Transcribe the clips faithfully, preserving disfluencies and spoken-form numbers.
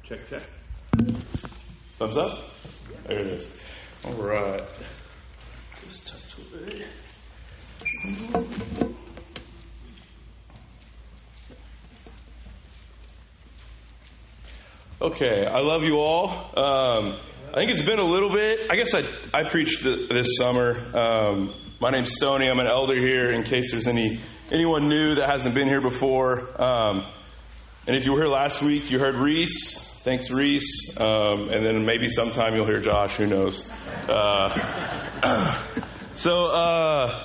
Check, check. Thumbs up? There it is. All right. Just touch away. Okay, I love you all. Um, I think it's been a little bit. I guess I I preached th- this summer. Um, my name's Stoney. I'm an elder here. In case there's any anyone new that hasn't been here before. Um, and if you were here last week, you heard Reese. Thanks, Reese. Um, and then maybe sometime you'll hear Josh. Who knows? Uh, so uh,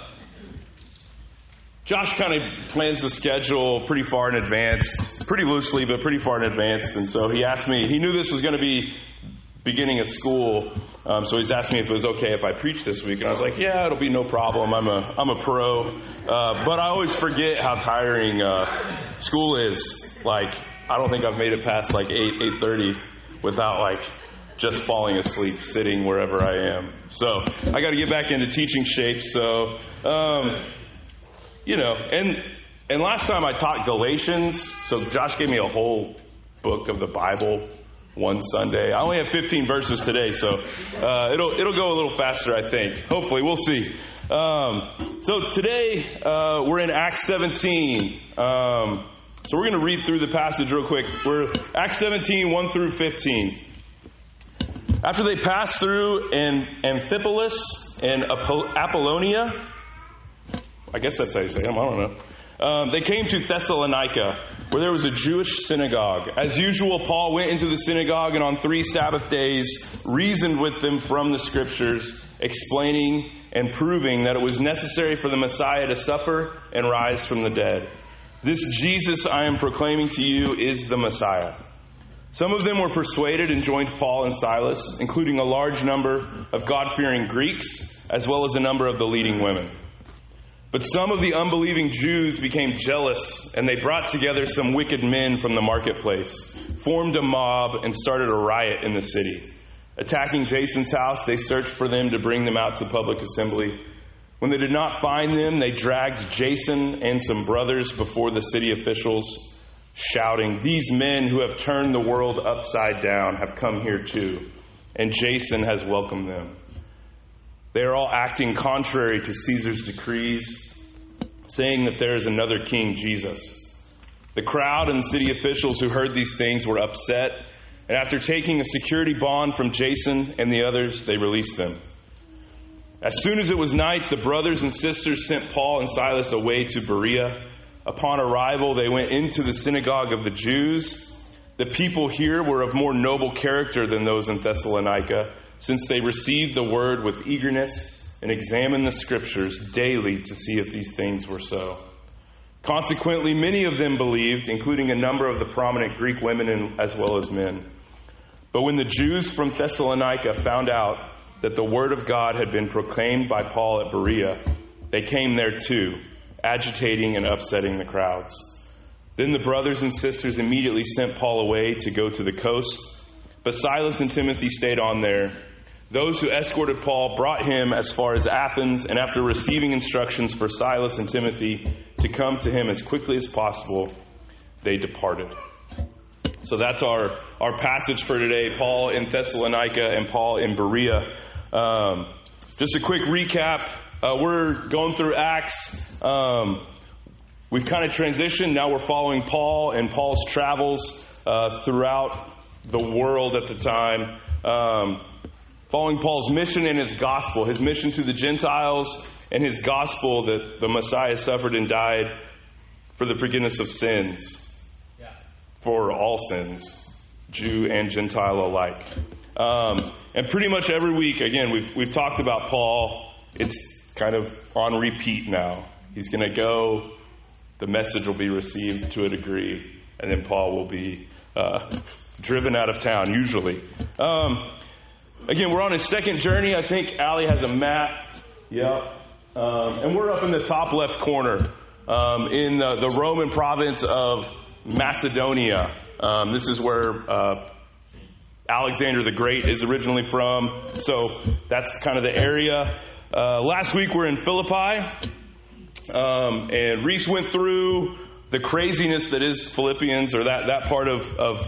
Josh kind of plans the schedule pretty far in advance, pretty loosely, but pretty far in advance. And so he asked me. He knew this was going to be beginning of school, um, so he's asked me if it was okay if I preach this week, and I was like, yeah, it'll be no problem. I'm a I'm a pro, uh, but I always forget how tiring uh, school is. Like, I don't think I've made it past like eight eight thirty without like just falling asleep sitting wherever I am. So I got to get back into teaching shape. So um, you know, and and last time I taught Galatians, so Josh gave me a whole book of the Bible one Sunday. I only have fifteen verses today, so uh, it'll it'll go a little faster, I think. Hopefully, we'll see. Um, so today uh, we're in Acts seventeen. Um, so we're going to read through the passage real quick. We're Acts seventeen, one through fifteen. After they passed through in Amphipolis and Apollonia, I guess that's how you say them. I don't know. Um, they came to Thessalonica, where there was a Jewish synagogue. As usual, Paul went into the synagogue and on three Sabbath days reasoned with them from the Scriptures, explaining and proving that it was necessary for the Messiah to suffer and rise from the dead. This Jesus I am proclaiming to you is the Messiah. Some of them were persuaded and joined Paul and Silas, including a large number of God-fearing Greeks, as well as a number of the leading women. But some of the unbelieving Jews became jealous, and they brought together some wicked men from the marketplace, formed a mob, and started a riot in the city. Attacking Jason's house, they searched for them to bring them out to public assembly. When they did not find them, they dragged Jason and some brothers before the city officials, shouting, "These men who have turned the world upside down have come here too, and Jason has welcomed them. They are all acting contrary to Caesar's decrees, saying that there is another king, Jesus." The crowd and city officials who heard these things were upset, and after taking a security bond from Jason and the others, they released them. As soon as it was night, the brothers and sisters sent Paul and Silas away to Berea. Upon arrival, they went into the synagogue of the Jews. The people here were of more noble character than those in Thessalonica, since they received the word with eagerness and examined the Scriptures daily to see if these things were so. Consequently, many of them believed, including a number of the prominent Greek women and, as well as men. But when the Jews from Thessalonica found out that the word of God had been proclaimed by Paul at Berea, they came there too, agitating and upsetting the crowds. Then the brothers and sisters immediately sent Paul away to go to the coast, but Silas and Timothy stayed on there. Those who escorted Paul brought him as far as Athens, and after receiving instructions for Silas and Timothy to come to him as quickly as possible, they departed. So that's our, our passage for today, Paul in Thessalonica and Paul in Berea. Um, just a quick recap. Uh, we're going through Acts. Um, we've kind of transitioned. Now we're following Paul and Paul's travels uh, throughout the world at the time, um, following Paul's mission and his gospel, his mission to the Gentiles and his gospel that the Messiah suffered and died for the forgiveness of sins, yeah. for all sins, Jew and Gentile alike. Um, and pretty much every week, again, we've we've talked about Paul. It's kind of on repeat now. He's going to go, the message will be received to a degree, and then Paul will be uh, driven out of town, usually. Um, again, we're on his second journey. I think Allie has a map. Yep. Um, and we're up in the top left corner um, in the, the Roman province of Macedonia. Um, this is where uh, Alexander the Great is originally from. So that's kind of the area. Uh, last week we're in Philippi. Um, and Reese went through the craziness that is Philippians, or that, that part of, of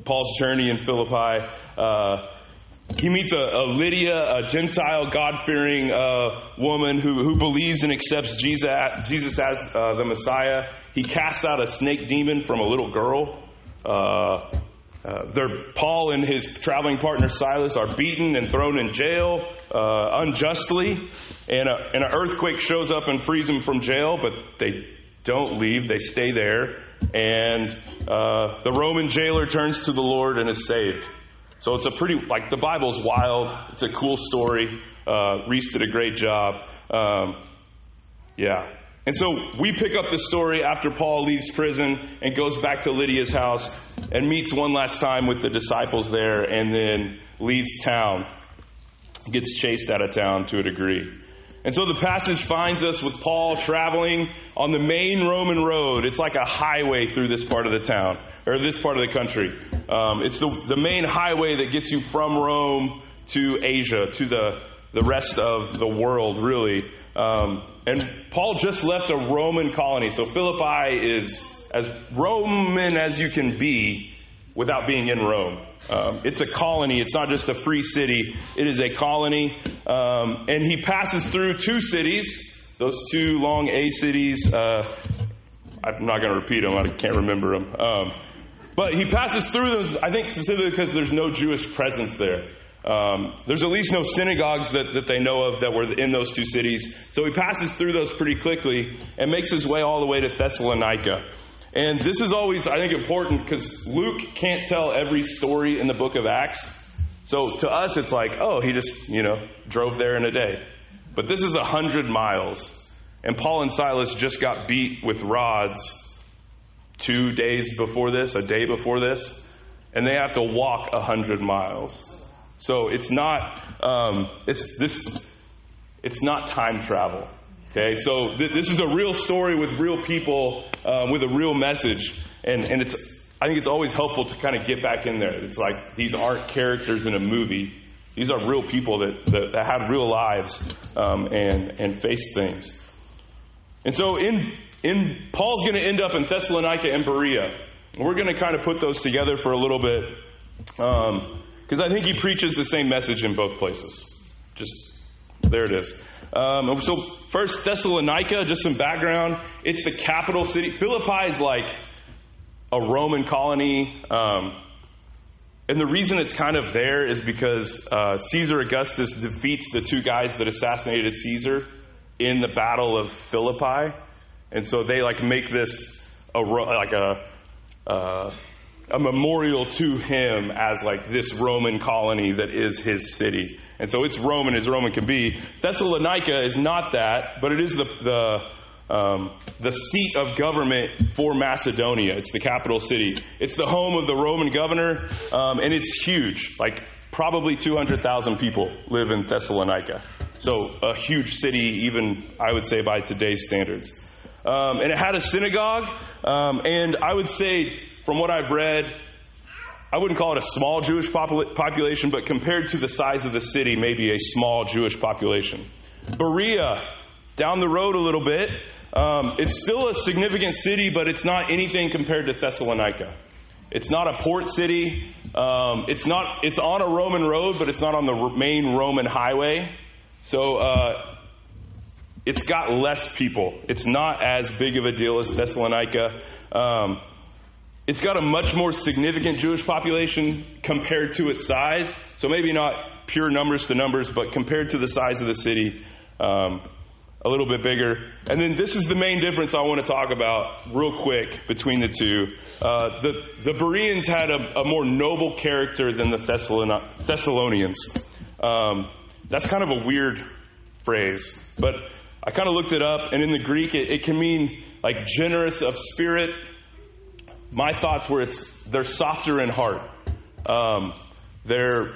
Paul's journey in Philippi. Uh, he meets a, a Lydia, a Gentile, God-fearing uh, woman who, who believes and accepts Jesus, Jesus as uh, the Messiah. He casts out a snake demon from a little girl. Uh, uh, Paul and his traveling partner Silas are beaten and thrown in jail uh, unjustly. And, a, and an earthquake shows up and frees them from jail, but they don't leave. They stay there. And uh, the Roman jailer turns to the Lord and is saved. So it's a pretty, like, the Bible's wild. It's a cool story. Uh, Reese did a great job. Um, yeah. And so we pick up the story after Paul leaves prison and goes back to Lydia's house and meets one last time with the disciples there and then leaves town. Gets chased out of town to a degree. And so the passage finds us with Paul traveling on the main Roman road. It's like a highway through this part of the town, or this part of the country. Um, it's the, the main highway that gets you from Rome to Asia, to the, the rest of the world, really. Um, and Paul just left a Roman colony. So Philippi is as Roman as you can be without being in Rome. Um, it's a colony. It's not just a free city. It is a colony. Um, and he passes through two cities, those two long A cities. Uh, I'm not going to repeat them. I can't remember them. Um, but he passes through those, I think specifically because there's no Jewish presence there. Um, there's at least no synagogues that, that they know of that were in those two cities. So he passes through those pretty quickly and makes his way all the way to Thessalonica. And this is always, I think, important because Luke can't tell every story in the book of Acts. So to us, it's like, oh, he just, you know, drove there in a day. But this is a hundred miles. And Paul and Silas just got beat with rods two days before this, a day before this. And they have to walk a hundred miles. So it's not, um, it's this, it's not time travel. Okay, so th- this is a real story with real people, um, with a real message, and and it's I think it's always helpful to kind of get back in there. It's like these aren't characters in a movie; these are real people that that, that have real lives um, and and face things. And so in in Paul's going to end up in Thessalonica and Berea. We're going to kind of put those together for a little bit because um, I think he preaches the same message in both places. Just there it is. Um, so first, Thessalonica, just some background. It's the capital city. Philippi is like a Roman colony. Um, and the reason it's kind of there is because uh, Caesar Augustus defeats the two guys that assassinated Caesar in the Battle of Philippi. And so they like make this a, like a, uh, a memorial to him as like this Roman colony that is his city. And so it's Roman as Roman can be. Thessalonica is not that, but it is the the um, the seat of government for Macedonia. It's the capital city. It's the home of the Roman governor, um, and it's huge. Like probably two hundred thousand people live in Thessalonica. So a huge city, even I would say by today's standards. Um, and it had a synagogue, um, and I would say from what I've read, I wouldn't call it a small Jewish popul- population, but compared to the size of the city, maybe a small Jewish population. Berea, down the road a little bit, um, it's still a significant city, but it's not anything compared to Thessalonica. It's not a port city. Um, it's not. It's on a Roman road, but it's not on the main Roman highway. So uh, it's got less people. It's not as big of a deal as Thessalonica. Um, It's got a much more significant Jewish population compared to its size. So maybe not pure numbers to numbers, but compared to the size of the city, um, a little bit bigger. And then this is the main difference I want to talk about real quick between the two. Uh, the, the Bereans had a, a more noble character than the Thessalon- Thessalonians. Um, that's kind of a weird phrase, but I kind of looked it up, and in the Greek, it, it can mean like generous of spirit. My thoughts were it's they're softer in heart. Um, they're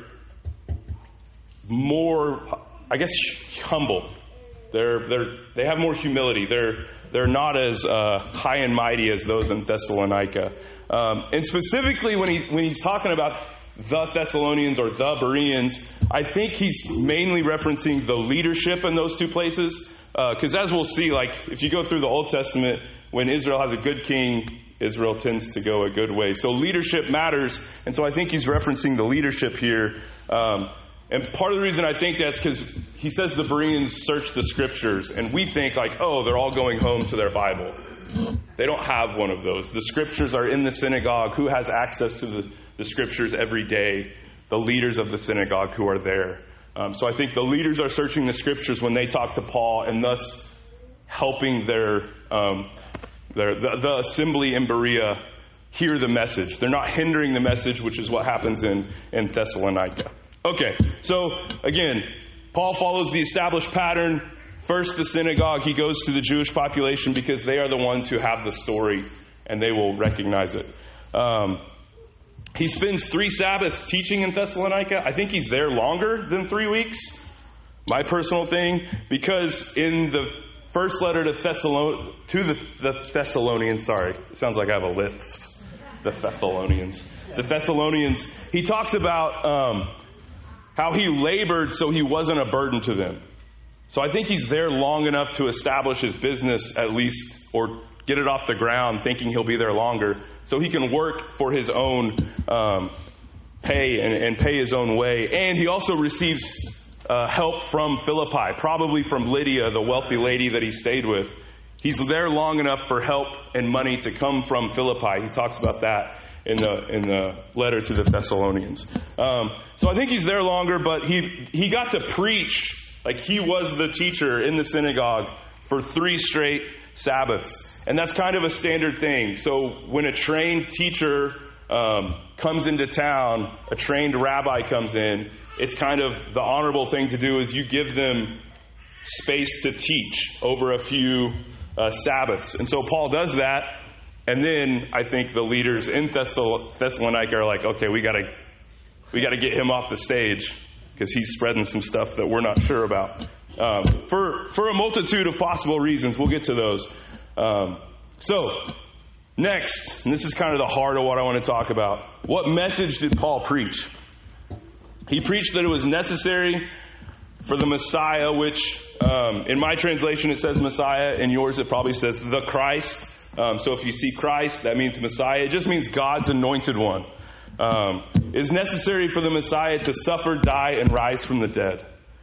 more, I guess, humble. They're they're they have more humility. They're they're not as uh, high and mighty as those in Thessalonica. Um, and specifically when he when he's talking about the Thessalonians or the Bereans, I think he's mainly referencing the leadership in those two places. Because uh, as we'll see, like if you go through the Old Testament, when Israel has a good king, Israel tends to go a good way. So leadership matters. And so I think he's referencing the leadership here. Um, and part of the reason I think that's because he says the Bereans search the scriptures. And we think like, oh, they're all going home to their Bible. They don't have one of those. The scriptures are in the synagogue. Who has access to the, the scriptures every day? The leaders of the synagogue who are there. Um, so I think the leaders are searching the scriptures when they talk to Paul, and thus helping their, um, their the, the assembly in Berea hear the message. They're not hindering the message, which is what happens in, in Thessalonica. Okay, so again, Paul follows the established pattern. First, the synagogue. He goes to the Jewish population because they are the ones who have the story, and they will recognize it. Um, he spends three Sabbaths teaching in Thessalonica. I think he's there longer than three weeks. My personal thing, because in the first letter to Thessalon to the, the Thessalonians, sorry, it sounds like I have a lisp. The Thessalonians. The Thessalonians, he talks about um, how he labored so he wasn't a burden to them. So I think he's there long enough to establish his business at least, or get it off the ground, thinking he'll be there longer, so he can work for his own um, pay and, and pay his own way. And he also receives uh, help from Philippi, probably from Lydia, the wealthy lady that he stayed with. He's there long enough for help and money to come from Philippi. He talks about that in the in the letter to the Thessalonians. Um, so I think he's there longer, but he he got to preach. Like, he was the teacher in the synagogue for three straight Sabbaths. And that's kind of a standard thing. So when a trained teacher um, comes into town, a trained rabbi comes in, it's kind of the honorable thing to do is you give them space to teach over a few uh, Sabbaths. And so Paul does that. And then I think the leaders in Thessal- Thessalonica are like, okay, we gotta we gotta get him off the stage, because he's spreading some stuff that we're not sure about. Um, for for a multitude of possible reasons. We'll get to those. Um, so, next, and this is kind of the heart of what I want to talk about. What message did Paul preach? He preached that it was necessary for the Messiah, which um, in my translation it says Messiah. In yours it probably says the Christ. Um, so if you see Christ, that means Messiah. It just means God's anointed one. Um, is necessary for the Messiah to suffer, die, and rise from the dead.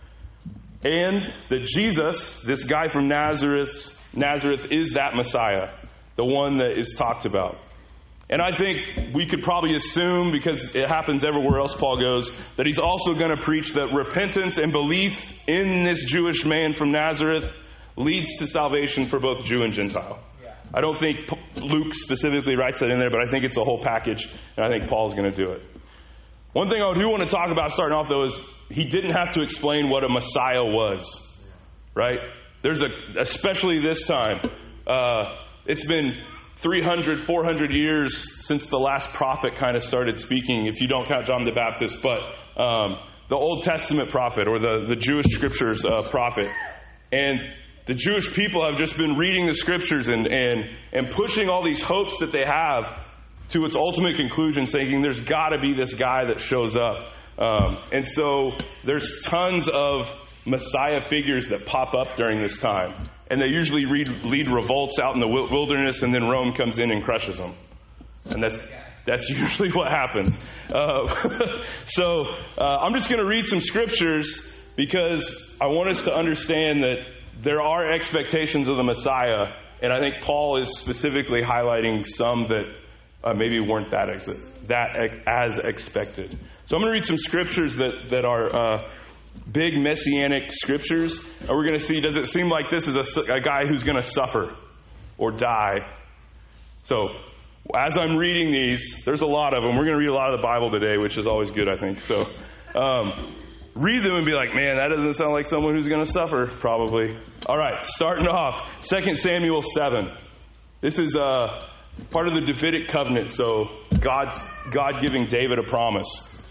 And that Jesus, this guy from Nazareth, Nazareth is that Messiah, the one that is talked about. And I think we could probably assume, because it happens everywhere else Paul goes, that he's also going to preach that repentance and belief in this Jewish man from Nazareth leads to salvation for both Jew and Gentile. I don't think Luke specifically writes that in there, but I think it's a whole package, and I think Paul's going to do it. One thing I do want to talk about starting off, though, is he didn't have to explain what a Messiah was, right? There's a, especially this time, uh, it's been three hundred, four hundred years since the last prophet kind of started speaking, if you don't count John the Baptist, but um, the Old Testament prophet, or the, the Jewish scriptures uh, prophet. And the Jewish people have just been reading the scriptures and, and, and pushing all these hopes that they have to its ultimate conclusion, thinking there's got to be this guy that shows up. Um, and so there's tons of Messiah figures that pop up during this time. And they usually lead, lead revolts out in the wilderness, and then Rome comes in and crushes them. And that's that's usually what happens. Uh, so uh, I'm just going to read some scriptures, because I want us to understand that there are expectations of the Messiah, and I think Paul is specifically highlighting some that uh, maybe weren't that ex- that ex- as expected. So I'm going to read some scriptures that that are uh, big messianic scriptures, and we're going to see, does it seem like this is a, a guy who's going to suffer or die? So as I'm reading these, there's a lot of them. We're going to read a lot of the Bible today, which is always good, I think. So um, read them and be like, man, that doesn't sound like someone who's going to suffer, probably. All right, starting off, Second Samuel seven. This is uh, part of the Davidic covenant, so God's God giving David a promise.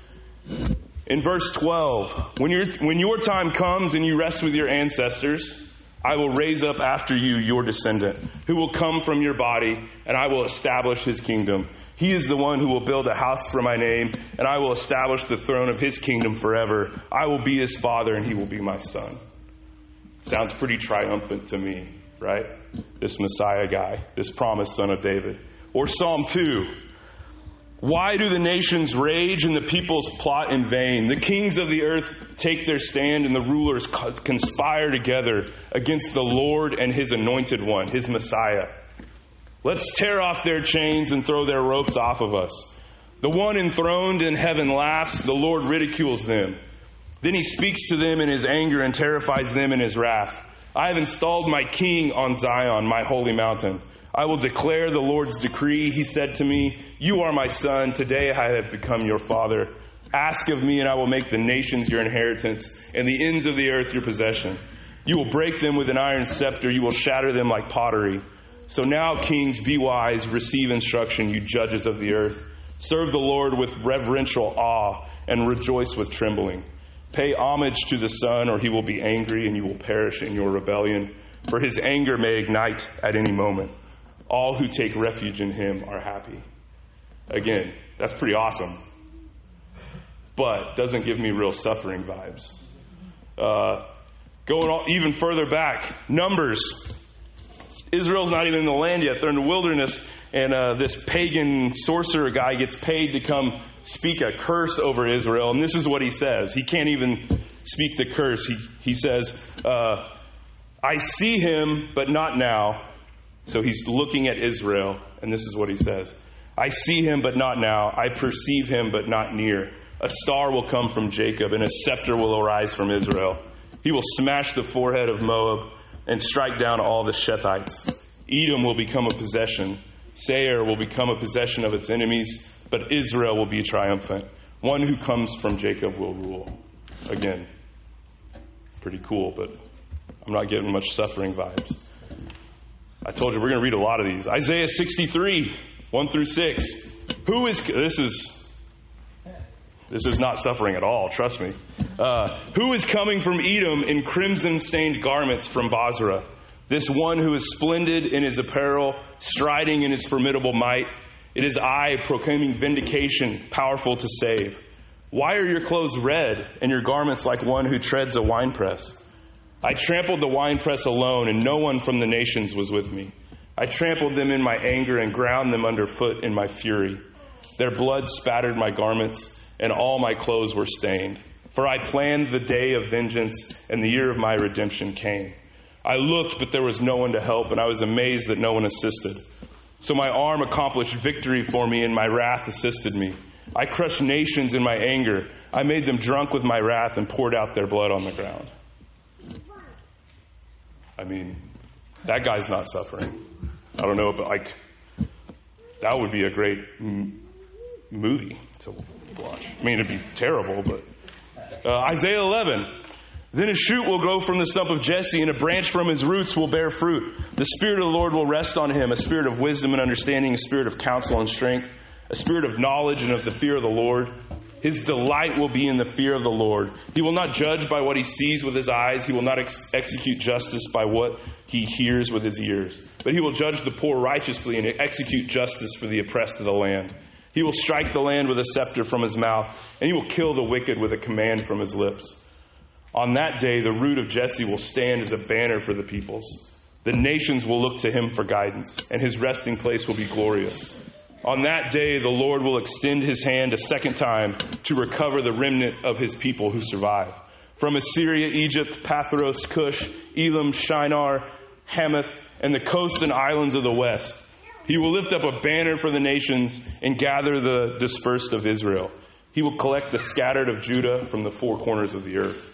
In verse twelve, when your when your time comes and you rest with your ancestors, I will raise up after you your descendant, who will come from your body, and I will establish his kingdom. He is the one who will build a house for my name, and I will establish the throne of his kingdom forever. I will be his father, and he will be my son. Sounds pretty triumphant to me, right? This Messiah guy, this promised son of David. Or Psalm two. Why do the nations rage and the peoples plot in vain? The kings of the earth take their stand and the rulers conspire together against the Lord and his anointed one, his Messiah. Let's tear off their chains and throw their ropes off of us. The one enthroned in heaven laughs, the Lord ridicules them. Then he speaks to them in his anger and terrifies them in his wrath. I have installed my king on Zion, my holy mountain. I will declare the Lord's decree. He said to me, you are my son. Today I have become your father. Ask of me and I will make the nations your inheritance and the ends of the earth your possession. You will break them with an iron scepter. You will shatter them like pottery. So now, kings, be wise. Receive instruction, you judges of the earth. Serve the Lord with reverential awe and rejoice with trembling. Pay homage to the Son or he will be angry and you will perish in your rebellion. For his anger may ignite at any moment. All who take refuge in him are happy. Again, that's pretty awesome. But doesn't give me real suffering vibes. Uh, going on even further back, Numbers. Israel's not even in the land yet. They're in the wilderness. And uh, this pagan sorcerer guy gets paid to come speak a curse over Israel. And this is what he says. He can't even speak the curse. He, he says, uh, I see him, but not now. So he's looking at Israel, and this is what he says. I see him, but not now. I perceive him, but not near. A star will come from Jacob, and a scepter will arise from Israel. He will smash the forehead of Moab and strike down all the Shethites. Edom will become a possession. Seir will become a possession of its enemies, but Israel will be triumphant. One who comes from Jacob will rule. Again, pretty cool, but I'm not getting much suffering vibes. I told you we're going to read a lot of these. Isaiah sixty-three, one through six. Who is, this is, this is not suffering at all, trust me. Uh, who is coming from Edom in crimson-stained garments from Basra? This one who is splendid in his apparel, striding in his formidable might. It is I, proclaiming vindication, powerful to save. Why are your clothes red and your garments like one who treads a winepress? I trampled the winepress alone, and no one from the nations was with me. I trampled them in my anger and ground them underfoot in my fury. Their blood spattered my garments, and all my clothes were stained. For I planned the day of vengeance, and the year of my redemption came. I looked, but there was no one to help, and I was amazed that no one assisted. So my arm accomplished victory for me, and my wrath assisted me. I crushed nations in my anger. I made them drunk with my wrath and poured out their blood on the ground. I mean, that guy's not suffering. I don't know, but like, that would be a great m- movie to watch. I mean, it'd be terrible, but uh, Isaiah eleven. Then a shoot will grow from the stump of Jesse, and a branch from his roots will bear fruit. The Spirit of the Lord will rest on him, a spirit of wisdom and understanding, a spirit of counsel and strength, a spirit of knowledge and of the fear of the Lord. His delight will be in the fear of the Lord. He will not judge by what he sees with his eyes. He will not ex- execute justice by what he hears with his ears. But he will judge the poor righteously and execute justice for the oppressed of the land. He will strike the land with a scepter from his mouth, and he will kill the wicked with a command from his lips. On that day, the root of Jesse will stand as a banner for the peoples. The nations will look to him for guidance, and his resting place will be glorious. On that day, the Lord will extend his hand a second time to recover the remnant of his people who survive. From Assyria, Egypt, Pathros, Cush, Elam, Shinar, Hamath, and the coasts and islands of the west. He will lift up a banner for the nations and gather the dispersed of Israel. He will collect the scattered of Judah from the four corners of the earth.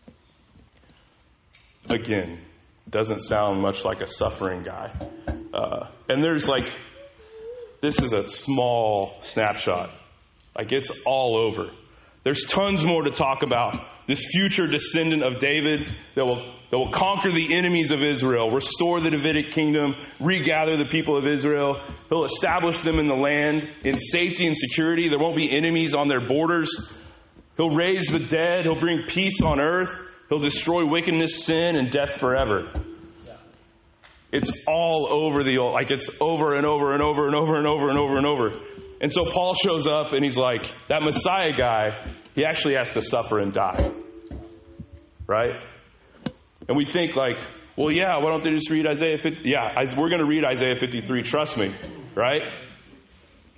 Again, doesn't sound much like a suffering guy. Uh, and there's like, this is a small snapshot. Like, it's all over. There's tons more to talk about. This future descendant of David that will, that will conquer the enemies of Israel, restore the Davidic kingdom, regather the people of Israel. He'll establish them in the land in safety and security. There won't be enemies on their borders. He'll raise the dead. He'll bring peace on earth. He'll destroy wickedness, sin, and death forever. It's all over the old, like it's over and over and over and over and over and over and over. And so Paul shows up and he's like, that Messiah guy, he actually has to suffer and die. Right? And we think like, well, yeah, why don't they just read Isaiah fifty? Yeah, we're going to read Isaiah fifty-three, trust me. Right?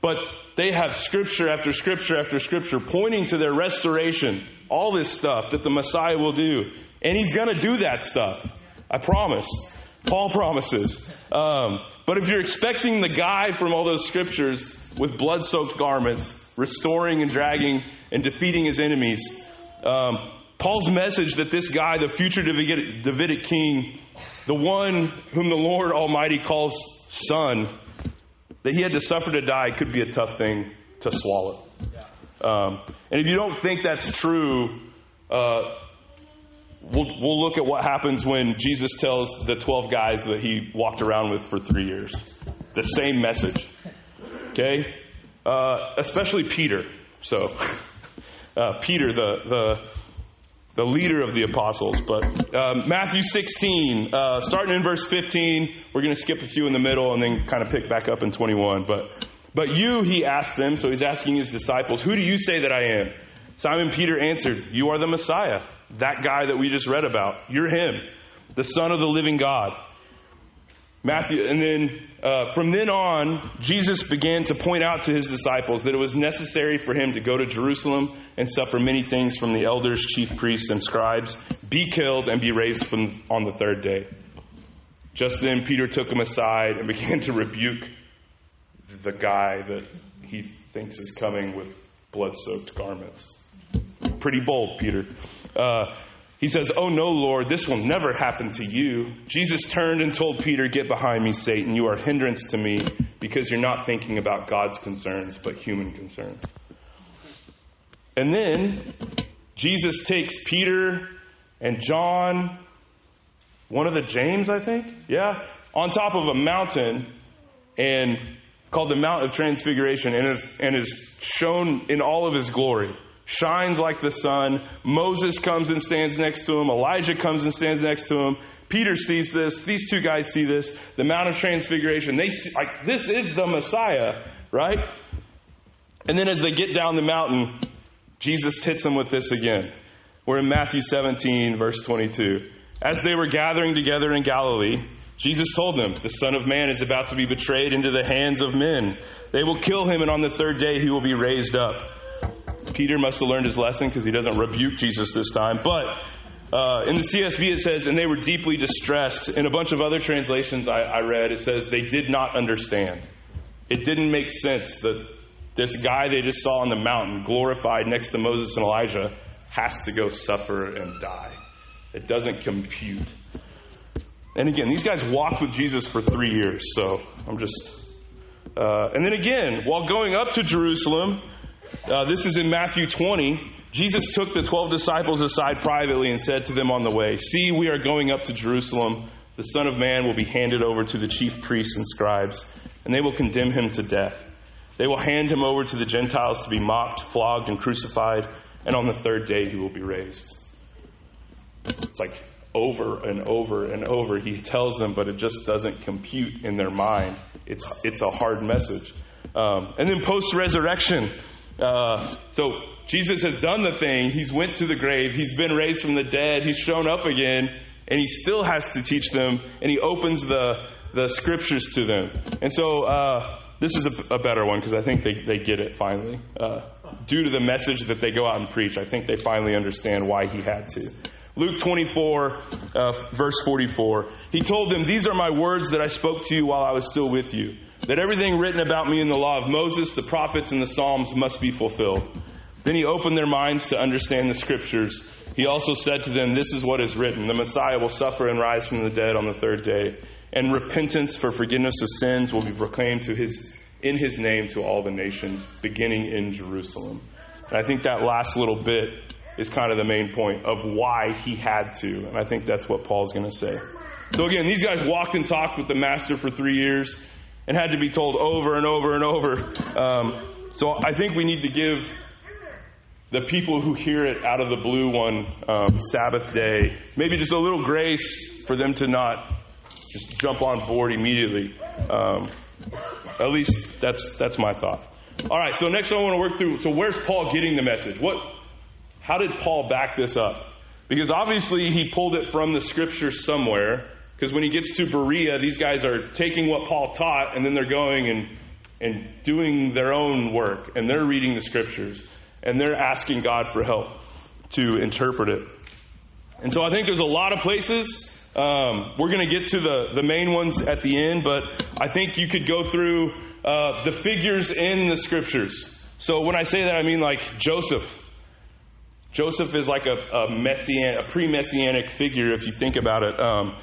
But they have scripture after scripture after scripture pointing to their restoration, all this stuff that the Messiah will do. And he's going to do that stuff. I promise. Paul promises. Um, but if you're expecting the guy from all those scriptures with blood-soaked garments, restoring and dragging and defeating his enemies, um, Paul's message that this guy, the future Davidic, Davidic king, the one whom the Lord Almighty calls son, that he had to suffer to die could be a tough thing to swallow. Um, and if you don't think that's true, uh, we'll, we'll look at what happens when Jesus tells the twelve guys that he walked around with for three years. The same message. Okay? Uh, especially Peter. So, uh, Peter, the, the, the leader of the apostles. But um, Matthew sixteen, uh, starting in verse fifteen, we're going to skip a few in the middle and then kind of pick back up in twenty-one. But But you, he asked them, so he's asking his disciples, who do you say that I am? Simon Peter answered, you are the Messiah, that guy that we just read about. You're him, the Son of the living God. Matthew, and then uh, from then on, Jesus began to point out to his disciples that it was necessary for him to go to Jerusalem and suffer many things from the elders, chief priests, and scribes, be killed, and be raised from on the third day. Just then, Peter took him aside and began to rebuke the guy that he thinks is coming with blood-soaked garments. Pretty bold, Peter. Uh, he says, oh no, Lord, this will never happen to you. Jesus turned and told Peter, get behind me, Satan. You are a hindrance to me because you're not thinking about God's concerns, but human concerns. And then Jesus takes Peter and John, one of the James, I think, yeah, on top of a mountain and called the Mount of Transfiguration, and is, and is shown in all of his glory. Shines like the sun. Moses comes and stands next to him. Elijah comes and stands next to him. Peter sees this. These two guys see this. The Mount of Transfiguration. They see, like, this is the Messiah, right? And then as they get down the mountain, Jesus hits them with this again. We're in Matthew seventeen, verse twenty-two. As they were gathering together in Galilee, Jesus told them, the Son of Man is about to be betrayed into the hands of men. They will kill him, and on the third day he will be raised up. Peter must have learned his lesson because he doesn't rebuke Jesus this time. But uh, in the C S B it says, and they were deeply distressed. In a bunch of other translations I, I read, it says they did not understand. It didn't make sense that this guy they just saw on the mountain, glorified next to Moses and Elijah, has to go suffer and die. It doesn't compute. And again, these guys walked with Jesus for three years, so I'm just... Uh, and then again, while going up to Jerusalem, uh, this is in Matthew twenty, Jesus took the twelve disciples aside privately and said to them on the way, see, we are going up to Jerusalem. The Son of Man will be handed over to the chief priests and scribes, and they will condemn him to death. They will hand him over to the Gentiles to be mocked, flogged, and crucified, and on the third day he will be raised. It's like over and over and over he tells them, but it just doesn't compute in their mind. It's it's a hard message. Um, and then post-resurrection, uh, so Jesus has done the thing. He's went to the grave. He's been raised from the dead. He's shown up again, and he still has to teach them, and he opens the, the scriptures to them. And so uh, this is a, a better one because I think they, they get it finally. Uh, due to the message that they go out and preach, I think they finally understand why he had to. Luke twenty-four, uh, verse forty-four. He told them, these are my words that I spoke to you while I was still with you, that everything written about me in the law of Moses, the prophets, and the Psalms must be fulfilled. Then he opened their minds to understand the scriptures. He also said to them, this is what is written. The Messiah will suffer and rise from the dead on the third day, and repentance for forgiveness of sins will be proclaimed to his in his name to all the nations, beginning in Jerusalem. And I think that last little bit is kind of the main point of why he had to. And I think that's what Paul's going to say. So again, these guys walked and talked with the master for three years and had to be told over and over and over. Um, so I think we need to give the people who hear it out of the blue one um, Sabbath day, maybe just a little grace for them to not just jump on board immediately. Um, at least that's that's my thought. All right, so next I want to work through, so where's Paul getting the message? What? How did Paul back this up? Because obviously he pulled it from the scriptures somewhere, because when he gets to Berea, these guys are taking what Paul taught, and then they're going and and doing their own work, and they're reading the scriptures, and they're asking God for help to interpret it. And so I think there's a lot of places. Um, we're going to get to the, the main ones at the end, but I think you could go through uh, the figures in the scriptures. So when I say that, I mean like Joseph. Joseph is like a, a messian, a pre-messianic figure, if you think about it. Um,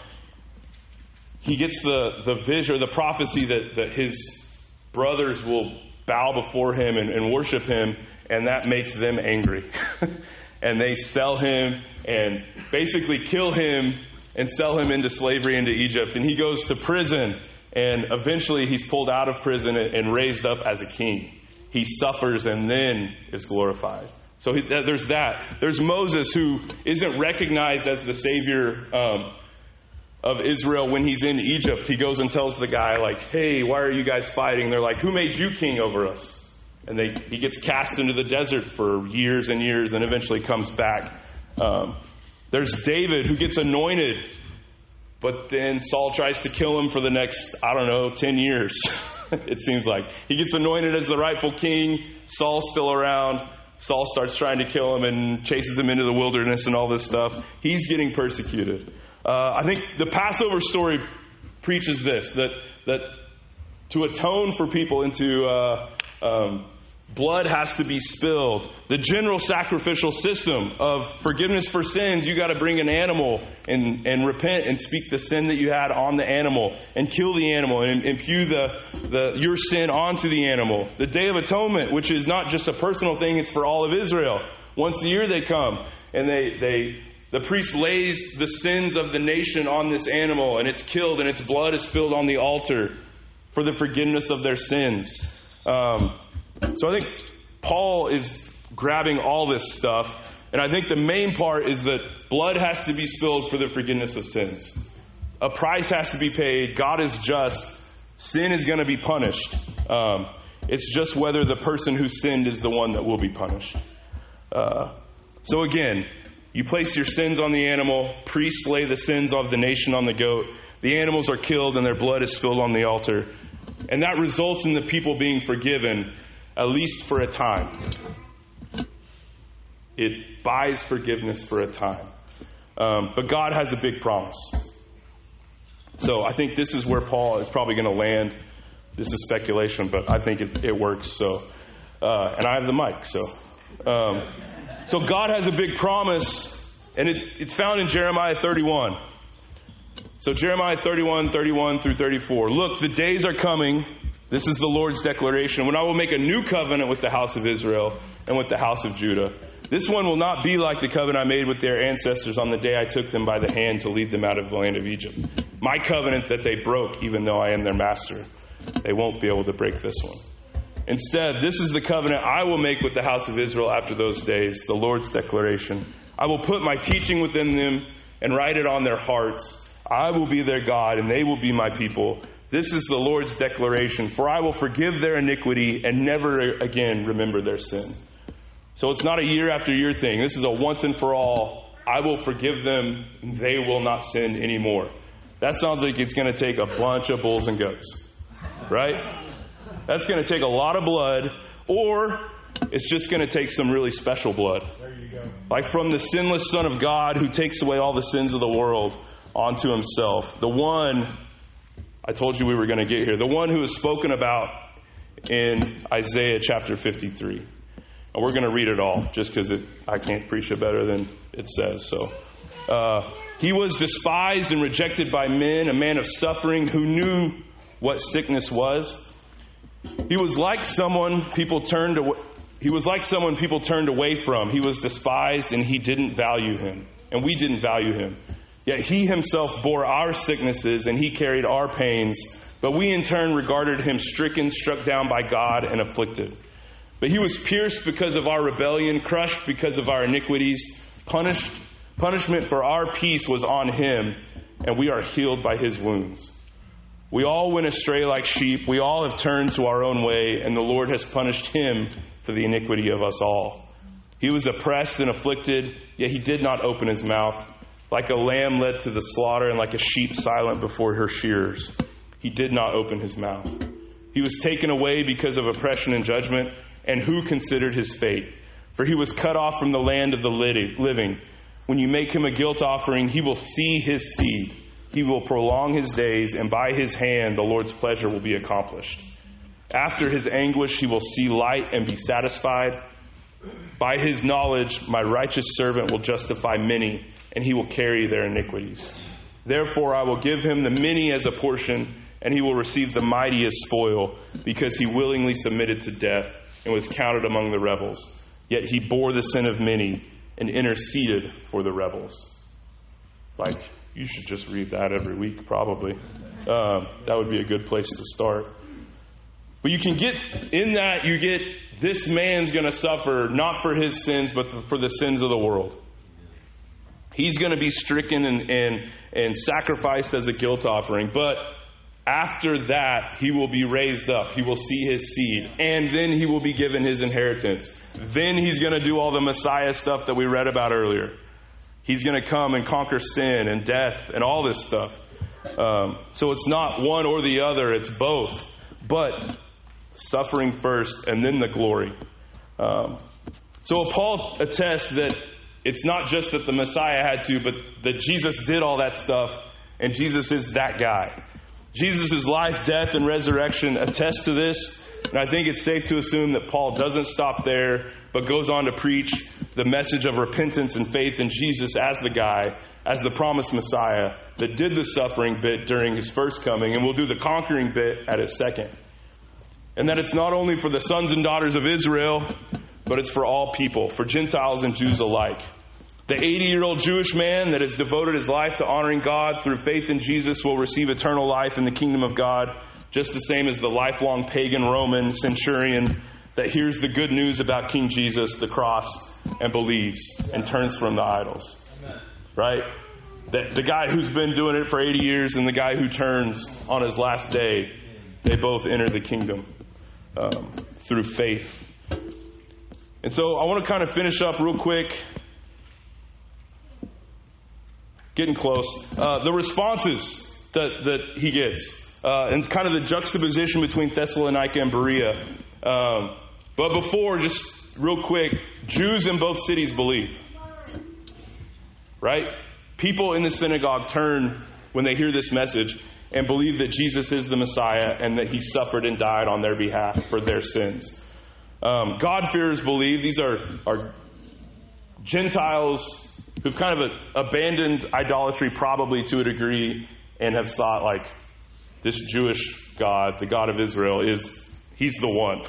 he gets the, the vision or the prophecy that, that his brothers will bow before him and, and worship him, and that makes them angry. And they sell him and basically kill him and sell him into slavery into Egypt. And he goes to prison, and eventually he's pulled out of prison and raised up as a king. He suffers and then is glorified. So he, there's that. There's Moses, who isn't recognized as the savior um, of Israel when he's in Egypt. He goes and tells the guy, like, hey, why are you guys fighting? They're like, who made you king over us? And they, he gets cast into the desert for years and years and eventually comes back. Um, there's David, who gets anointed, but then Saul tries to kill him for the next, I don't know, ten years. It seems like. He gets anointed as the rightful king. Saul's still around. Saul starts trying to kill him and chases him into the wilderness and all this stuff. He's getting persecuted. Uh, I think the Passover story preaches this, that that to atone for people into uh, um, blood has to be spilled. The general sacrificial system of forgiveness for sins, you got to bring an animal and, and repent and speak the sin that you had on the animal and kill the animal and impute the, the your sin onto the animal. The Day of Atonement, which is not just a personal thing, it's for all of Israel. Once a year they come and they they the priest lays the sins of the nation on this animal, and it's killed, and its blood is spilled on the altar for the forgiveness of their sins. Um, so I think Paul is grabbing all this stuff, and I think the main part is that blood has to be spilled for the forgiveness of sins. A price has to be paid. God is just. Sin is going to be punished. Um, it's just whether the person who sinned is the one that will be punished. Uh, so again, you place your sins on the animal. Priests lay the sins of the nation on the goat. The animals are killed and their blood is spilled on the altar. And that results in the people being forgiven, at least for a time. It buys forgiveness for a time. Um, but God has a big promise. So I think this is where Paul is probably going to land. This is speculation, but I think it, it works. So, uh, and I have the mic. So, um, so God has a big promise, and it, it's found in Jeremiah thirty-one. So Jeremiah thirty-one, thirty-one through thirty-four. Look, the days are coming. This is the Lord's declaration. When I will make a new covenant with the house of Israel and with the house of Judah. This one will not be like the covenant I made with their ancestors on the day I took them by the hand to lead them out of the land of Egypt. My covenant that they broke, even though I am their master. They won't be able to break this one. Instead, this is the covenant I will make with the house of Israel after those days, the Lord's declaration. I will put my teaching within them and write it on their hearts. I will be their God, and they will be my people. This is the Lord's declaration, for I will forgive their iniquity and never again remember their sin. So it's not a year after year thing. This is a once and for all. I will forgive them. They will not sin anymore. That sounds like it's going to take a bunch of bulls and goats, right? That's going to take a lot of blood, or it's just going to take some really special blood. There you go. Like from the sinless Son of God who takes away all the sins of the world onto himself. The one, I told you we were going to get here, the one who is spoken about in Isaiah chapter fifty-three. And we're going to read it all just because I can't preach it better than it says. So, uh, he was despised and rejected by men, a man of suffering who knew what sickness was. He was like someone people turned away. He was like someone people turned away from. He was despised and he didn't value him. And we didn't value him. Yet he himself bore our sicknesses and he carried our pains. But we in turn regarded him stricken, struck down by God, and afflicted. But he was pierced because of our rebellion, crushed because of our iniquities. Punished, punishment for our peace was on him, and we are healed by his wounds. We all went astray like sheep. We all have turned to our own way, and the Lord has punished him for the iniquity of us all. He was oppressed and afflicted, yet he did not open his mouth. Like a lamb led to the slaughter, and like a sheep silent before her shearers, he did not open his mouth. He was taken away because of oppression and judgment, and who considered his fate? For he was cut off from the land of the living. When you make him a guilt offering, he will see his seed. He will prolong his days, and by his hand the Lord's pleasure will be accomplished. After his anguish he will see light and be satisfied. By his knowledge my righteous servant will justify many, and he will carry their iniquities. Therefore I will give him the many as a portion, and he will receive the mighty as spoil, because he willingly submitted to death and was counted among the rebels. Yet he bore the sin of many and interceded for the rebels. Like, you should just read that every week, probably. Um, that would be a good place to start. But you can get, in that, you get, this man's going to suffer, not for his sins, but for the sins of the world. He's going to be stricken and, and, and sacrificed as a guilt offering. But after that, he will be raised up. He will see his seed. And then he will be given his inheritance. Then he's going to do all the Messiah stuff that we read about earlier. He's going to come and conquer sin and death and all this stuff. Um, so it's not one or the other. It's both. But suffering first and then the glory. Um, so Paul attests that it's not just that the Messiah had to, but that Jesus did all that stuff, and Jesus is that guy. Jesus' life, death, and resurrection attest to this, and I think it's safe to assume that Paul doesn't stop there, but goes on to preach the message of repentance and faith in Jesus as the guy, as the promised Messiah that did the suffering bit during his first coming, and will do the conquering bit at his second. And that it's not only for the sons and daughters of Israel, but it's for all people, for Gentiles and Jews alike. The eighty-year-old Jewish man that has devoted his life to honoring God through faith in Jesus will receive eternal life in the kingdom of God, just the same as the lifelong pagan Roman centurion that hears the good news about King Jesus, the cross, and believes and turns from the idols. Amen. Right? The, the guy who's been doing it for eighty years and the guy who turns on his last day, they both enter the kingdom um, through faith. And so I want to kind of finish up real quick. Getting close. Uh, the responses that, that he gets, uh, and kind of the juxtaposition between Thessalonica and Berea. Um, but before, just real quick, Jews in both cities believe. Right? People in the synagogue turn when they hear this message and believe that Jesus is the Messiah and that he suffered and died on their behalf for their sins. Um, God-fearers believe. These are, are Gentiles who've kind of abandoned idolatry probably to a degree and have thought like this Jewish God, the God of Israel, is he's the one.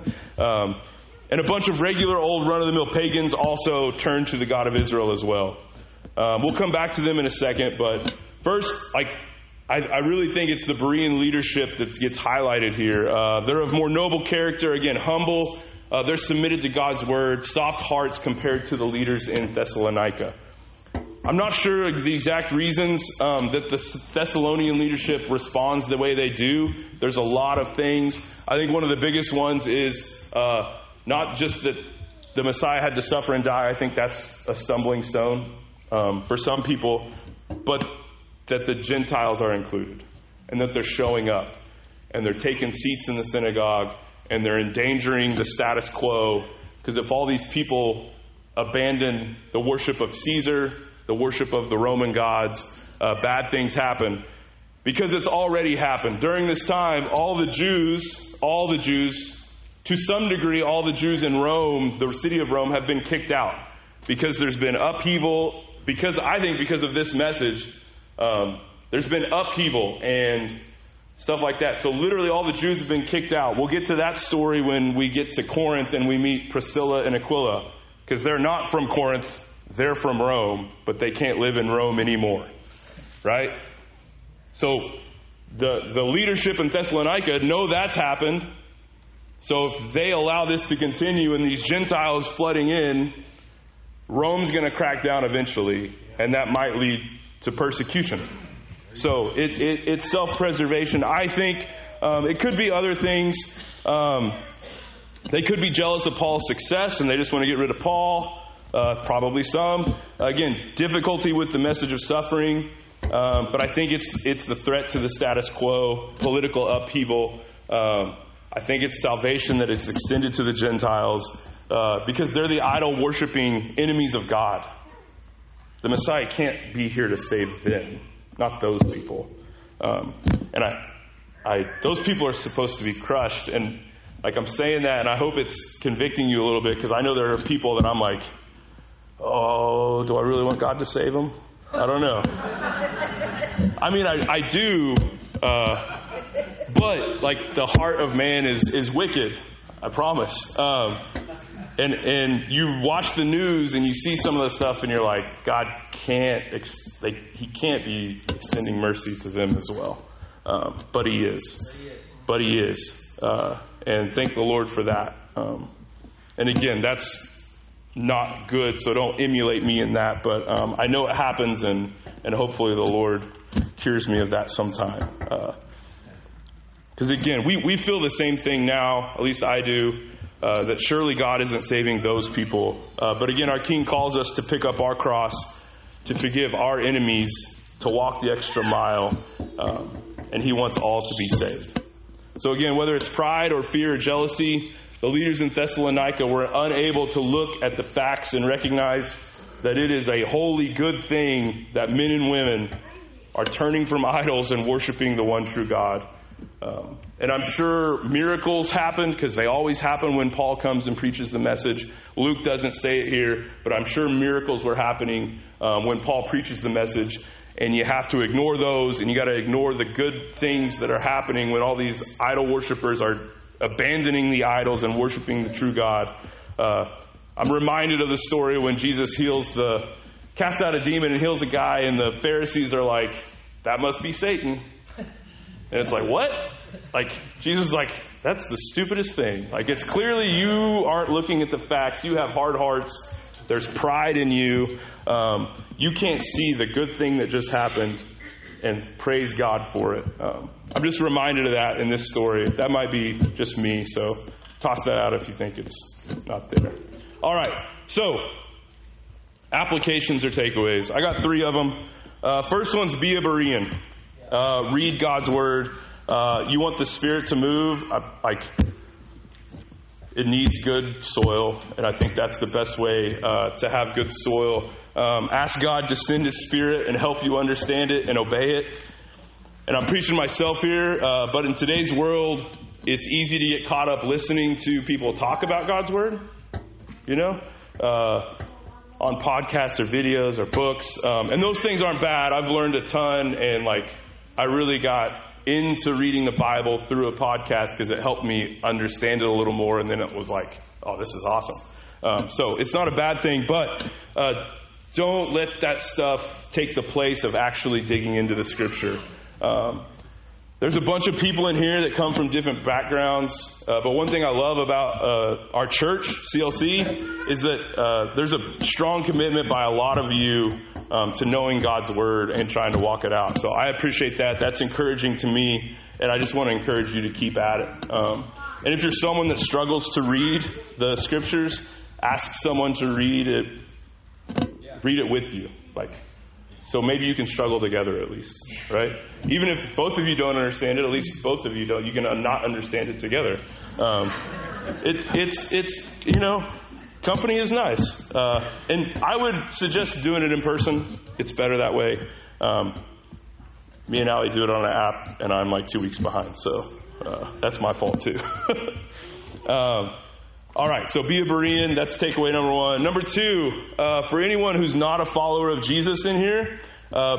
um, and a bunch of regular old run-of-the-mill pagans also turn to the God of Israel as well. Um, we'll come back to them in a second, but first, like I, I really think it's the Berean leadership that gets highlighted here. Uh, they're of more noble character, again, humble. Uh, they're submitted to God's word, soft hearts compared to the leaders in Thessalonica. I'm not sure the exact reasons um, that the Thessalonian leadership responds the way they do. There's a lot of things. I think one of the biggest ones is uh, not just that the Messiah had to suffer and die. I think that's a stumbling stone um, for some people, but that the Gentiles are included and that they're showing up and they're taking seats in the synagogue and they're endangering the status quo, because if all these people abandon the worship of Caesar, the worship of the Roman gods, uh, bad things happen. Because it's already happened. During this time, all the Jews, all the Jews, to some degree, all the Jews in Rome, the city of Rome, have been kicked out. Because there's been upheaval, because I think because of this message, um, there's been upheaval and stuff like that. So literally all the Jews have been kicked out. We'll get to that story when we get to Corinth and we meet Priscilla and Aquila. Because they're not from Corinth, they're from Rome, but they can't live in Rome anymore. Right? So the, the leadership in Thessalonica know that's happened. So if they allow this to continue and these Gentiles flooding in, Rome's going to crack down eventually, and that might lead to persecution. So it, it, it's self-preservation. I think um, it could be other things. Um, they could be jealous of Paul's success, and they just want to get rid of Paul. Uh, probably some. Again, difficulty with the message of suffering. Um, but I think it's it's the threat to the status quo, political upheaval. Um, I think it's salvation that is extended to the Gentiles uh, because they're the idol-worshiping enemies of God. The Messiah can't be here to save them, not those people. Um, and I, I, those people are supposed to be crushed. And like I'm saying that, and I hope it's convicting you a little bit, because I know there are people that I'm like, oh, do I really want God to save them? I don't know. I mean, I, I do, uh, but like the heart of man is, is wicked. I promise. Um, and and you watch the news and you see some of the stuff and you're like, God can't, ex- like He can't be extending mercy to them as well. Um, but He is. But He is. Uh, and thank the Lord for that. Um, and again, that's not good, so don't emulate me in that. But um, I know it happens, and, and hopefully the Lord cures me of that sometime. Because uh, again, we, we feel the same thing now, at least I do, uh, that surely God isn't saving those people. Uh, but again, our King calls us to pick up our cross, to forgive our enemies, to walk the extra mile, um, and He wants all to be saved. So again, whether it's pride or fear or jealousy, the leaders in Thessalonica were unable to look at the facts and recognize that it is a holy, good thing that men and women are turning from idols and worshiping the one true God. Um, and I'm sure miracles happen, because they always happen when Paul comes and preaches the message. Luke doesn't say it here, but I'm sure miracles were happening um, when Paul preaches the message. And you have to ignore those, and you got to ignore the good things that are happening when all these idol worshipers are abandoning the idols and worshiping the true God. Uh, I'm reminded of the story when Jesus heals the, casts out a demon and heals a guy, and the Pharisees are like, that must be Satan. And it's like, what? Like, Jesus is like, that's the stupidest thing. Like, it's clearly you aren't looking at the facts. You have hard hearts. There's pride in you. Um, you can't see the good thing that just happened and praise God for it. Um, I'm just reminded of that in this story. That might be just me, so toss that out if you think it's not there. All right, so applications or takeaways. I got three of them. Uh, first one's be a Berean. Uh, read God's Word. Uh, you want the Spirit to move. I, like, it needs good soil, and I think that's the best way uh, to have good soil. Um, ask God to send His Spirit and help you understand it and obey it. And I'm preaching myself here, uh, but in today's world, it's easy to get caught up listening to people talk about God's Word, you know, uh, on podcasts or videos or books. Um, and those things aren't bad. I've learned a ton, and like I really got into reading the Bible through a podcast because it helped me understand it a little more. And then it was like, oh, this is awesome. Um, so it's not a bad thing, but uh, don't let that stuff take the place of actually digging into the Scripture. Um, there's a bunch of people in here that come from different backgrounds, uh, but one thing I love about uh, our church, C L C, is that uh, there's a strong commitment by a lot of you um, to knowing God's Word and trying to walk it out. So I appreciate that. That's encouraging to me, and I just want to encourage you to keep at it. Um, and if you're someone that struggles to read the Scriptures, ask someone to read it, read it with you, like. So maybe you can struggle together at least, right? Even if both of you don't understand it, at least both of you don't. You can not understand it together. Um, it, it's, it's you know, company is nice. Uh, and I would suggest doing it in person. It's better that way. Um, me and Allie do it on an app, and I'm like two weeks behind. So uh, that's my fault too. um, all right, so be a Berean. That's takeaway number one. Number two, uh, for anyone who's not a follower of Jesus in here, uh,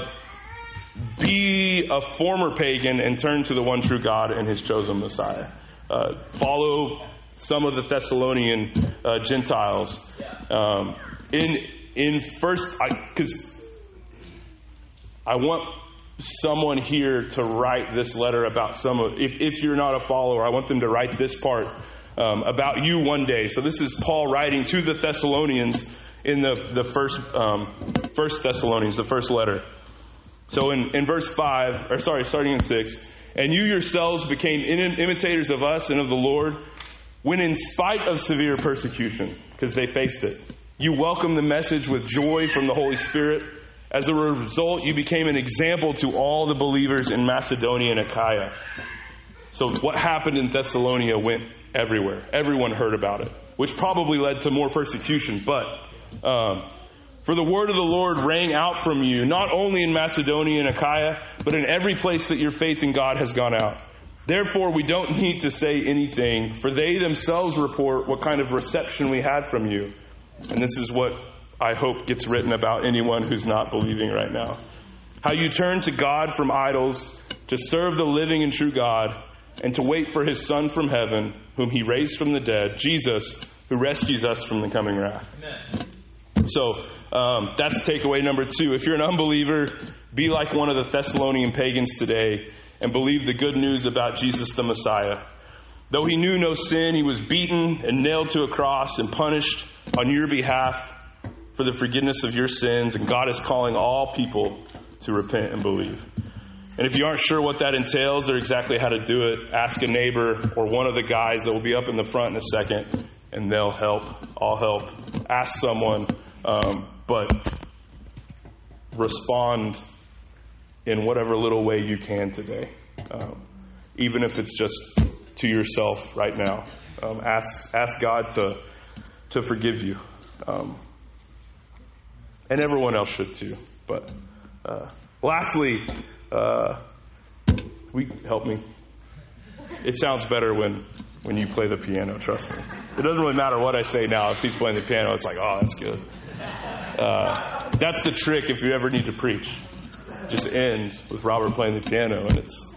be a former pagan and turn to the one true God and His chosen Messiah. Uh, follow some of the Thessalonian uh, Gentiles. Um, in in first, because I, I want someone here to write this letter about some of. If if you're not a follower, I want them to write this part. Um, about you one day. So this is Paul writing to the Thessalonians in the, the first um, first Thessalonians, the first letter. So in, in verse five, or sorry, starting in six, and you yourselves became in, imitators of us and of the Lord, when in spite of severe persecution, because they faced it, you welcomed the message with joy from the Holy Spirit. As a result, you became an example to all the believers in Macedonia and Achaia. So what happened in Thessalonica went everywhere. Everyone heard about it, which probably led to more persecution. But um, for the word of the Lord rang out from you, not only in Macedonia and Achaia, but in every place that your faith in God has gone out. Therefore, we don't need to say anything, for they themselves report what kind of reception we had from you. And this is what I hope gets written about anyone who's not believing right now. How you turn to God from idols to serve the living and true God, and to wait for his Son from heaven, whom he raised from the dead, Jesus, who rescues us from the coming wrath. Amen. So um, that's takeaway number two. If you're an unbeliever, be like one of the Thessalonian pagans today and believe the good news about Jesus the Messiah. Though he knew no sin, he was beaten and nailed to a cross and punished on your behalf for the forgiveness of your sins, and God is calling all people to repent and believe. And if you aren't sure what that entails or exactly how to do it, ask a neighbor or one of the guys that will be up in the front in a second, and they'll help. I'll help. Ask someone, um, but respond in whatever little way you can today, um, even if it's just to yourself right now. Um, ask ask God to to forgive you, um, and everyone else should too. But uh, lastly. Uh, we help me. It sounds better when, when you play the piano, trust me. It doesn't really matter what I say now. If he's playing the piano, it's like, oh, that's good. Uh, that's the trick if you ever need to preach. Just end with Robert playing the piano, and it's...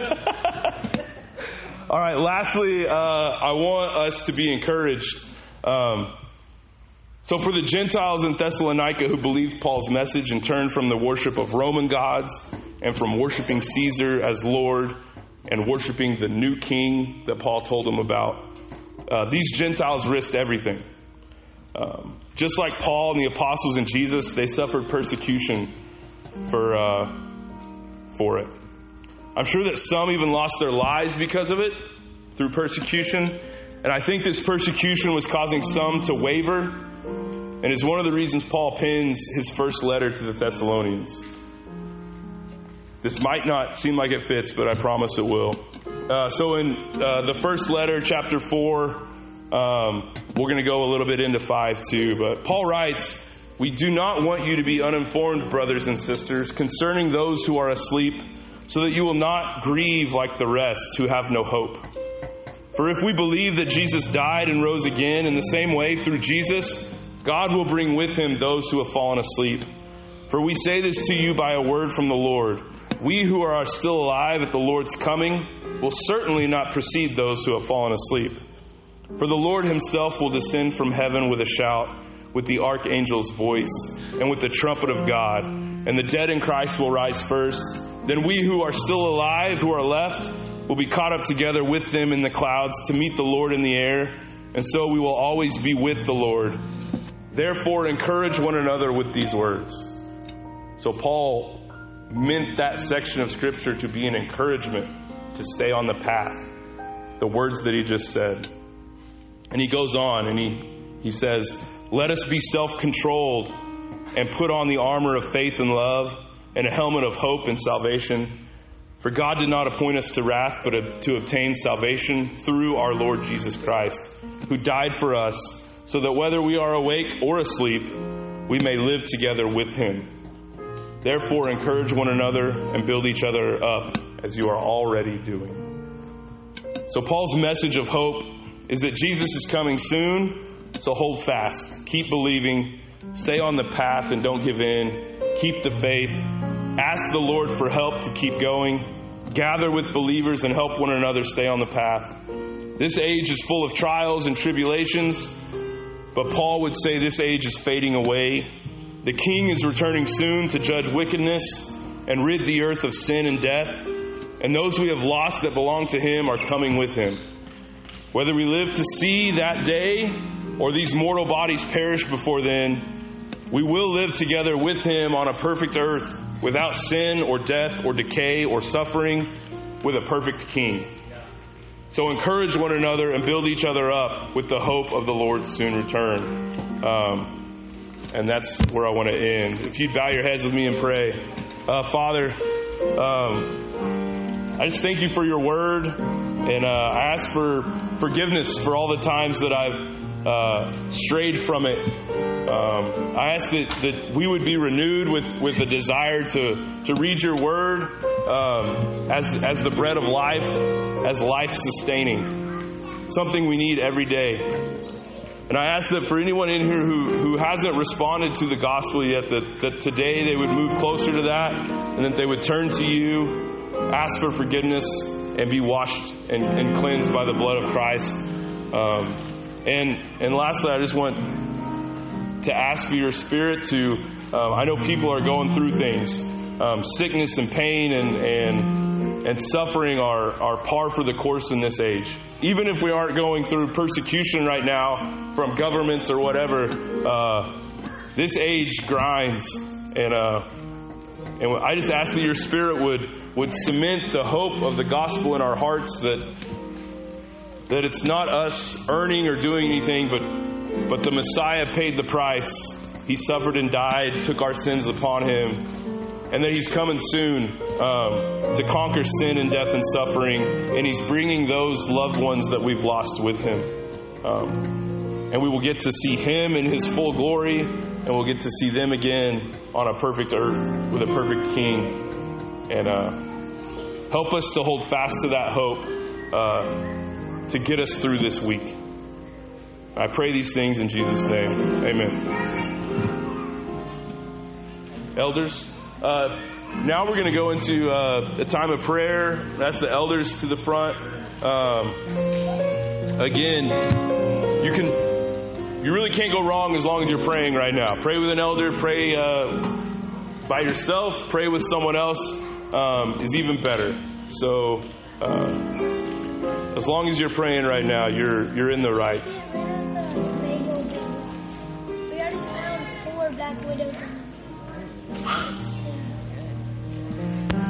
All right, lastly, uh, I want us to be encouraged. Um, so for the Gentiles in Thessalonica who believed Paul's message and turned from the worship of Roman gods and from worshiping Caesar as Lord and worshiping the new king that Paul told them about, uh, these Gentiles risked everything. Um, just like Paul and the apostles and Jesus, they suffered persecution for uh, for it. I'm sure that some even lost their lives because of it through persecution. And I think this persecution was causing some to waver. And is one of the reasons Paul pens his first letter to the Thessalonians. This might not seem like it fits, but I promise it will. Uh, so in uh, the first letter, chapter four, um, we're going to go a little bit into five too. But Paul writes, "We do not want you to be uninformed, brothers and sisters, concerning those who are asleep, so that you will not grieve like the rest who have no hope. For if we believe that Jesus died and rose again, in the same way through Jesus, God will bring with him those who have fallen asleep. For we say this to you by a word from the Lord. We who are still alive at the Lord's coming will certainly not precede those who have fallen asleep. For the Lord himself will descend from heaven with a shout, with the archangel's voice, and with the trumpet of God. And the dead in Christ will rise first. Then we who are still alive, who are left, will be caught up together with them in the clouds to meet the Lord in the air. And so we will always be with the Lord. Therefore, encourage one another with these words." So Paul meant that section of Scripture to be an encouragement to stay on the path. The words that he just said. And he goes on and he, he says, "Let us be self-controlled and put on the armor of faith and love and a helmet of hope and salvation. For God did not appoint us to wrath, but to obtain salvation through our Lord Jesus Christ, who died for us, so that whether we are awake or asleep, we may live together with him. Therefore, encourage one another and build each other up, as you are already doing." So Paul's message of hope is that Jesus is coming soon, so hold fast. Keep believing. Stay on the path and don't give in. Keep the faith. Ask the Lord for help to keep going. Gather with believers and help one another stay on the path. This age is full of trials and tribulations, but Paul would say this age is fading away. The King is returning soon to judge wickedness and rid the earth of sin and death, and those we have lost that belong to him are coming with him. Whether we live to see that day or these mortal bodies perish before then, we will live together with him on a perfect earth, without sin or death or decay or suffering, with a perfect King. So encourage one another and build each other up with the hope of the Lord's soon return. Um, and that's where I want to end. If you'd bow your heads with me and pray. Uh, Father, um, I just thank you for your word. And uh, I ask for forgiveness for all the times that I've uh, strayed from it. Um, I ask that, that we would be renewed with, with a desire to, to read your word um, as, as the bread of life, as life-sustaining, something we need every day. And I ask that for anyone in here who, who hasn't responded to the gospel yet, that, that today they would move closer to that, and that they would turn to you, ask for forgiveness, and be washed and, and cleansed by the blood of Christ. Um, and and lastly, I just want to ask for your Spirit to, um, I know people are going through things. Um, sickness and pain and and and suffering are, are par for the course in this age. Even if we aren't going through persecution right now from governments or whatever, uh, this age grinds. And uh, and I just ask that your Spirit would would cement the hope of the gospel in our hearts, that that it's not us earning or doing anything, but but the Messiah paid the price. He suffered and died, took our sins upon him, and that he's coming soon um, to conquer sin and death and suffering, and he's bringing those loved ones that we've lost with him. Um, and we will get to see him in his full glory, and we'll get to see them again on a perfect earth with a perfect king. And uh, help us to hold fast to that hope uh, to get us through this week. I pray these things in Jesus' name. Amen. Elders, uh, now we're going to go into uh, a time of prayer. That's the elders to the front. Um, again, you can, you really can't go wrong as long as you're praying right now. Pray with an elder. Pray uh, by yourself. Pray with someone else um, is even better. So, uh, as long as you're praying right now, you're you're in the right. We already found four black widows.